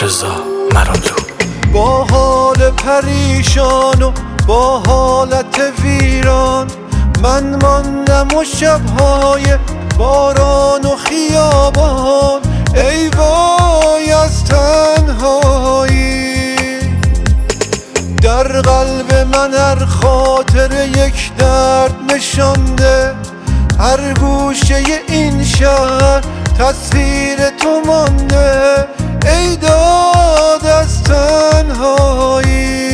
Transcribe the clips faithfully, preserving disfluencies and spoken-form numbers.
رضا مرادلو. با حال پریشان و با حالت ویران من ماندم و شبهای باران و خیابان، ای وای از تنهایی. در قلب من هر خاطر یک درد نشانده، هر گوشه این شهر تصویر تو مانده، ای داد از تنهایی.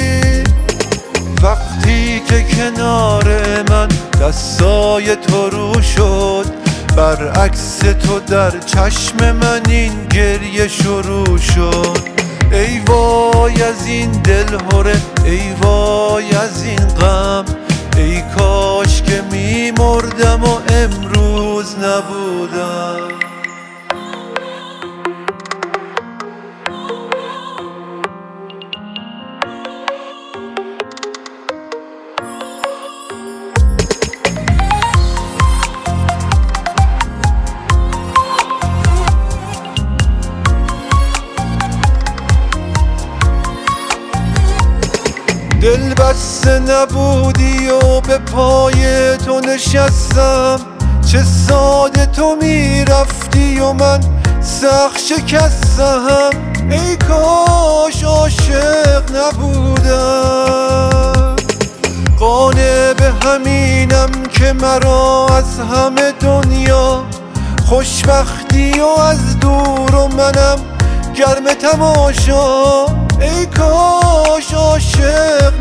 وقتی که کنار من دستای تو رو شد، برعکس تو در چشم من این گریه شروع شد. ای وای از این دل هره، ای وای از این غم، ای کاش که می مردم و امروز نبودم. دل بسته نبودی و به پای تو نشستم، چه ساده تو میرفتی و من سخت شکستم. ای کاش عاشق نبودم، قانع به همینم که مرا از همه دنیا خوشبختی و از دور و منم گرم تماشا. ای کاش عاشق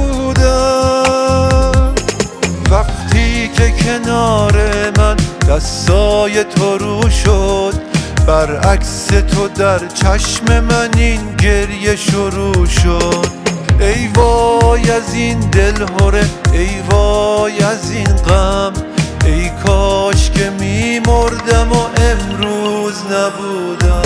نبودم. وقتی که کنار من دستای تو رو شد، برعکس تو در چشم من این گریه شروع شد. ای وای از این دل هره، ای وای از این غم، ای کاش که می مردم و امروز نبودم.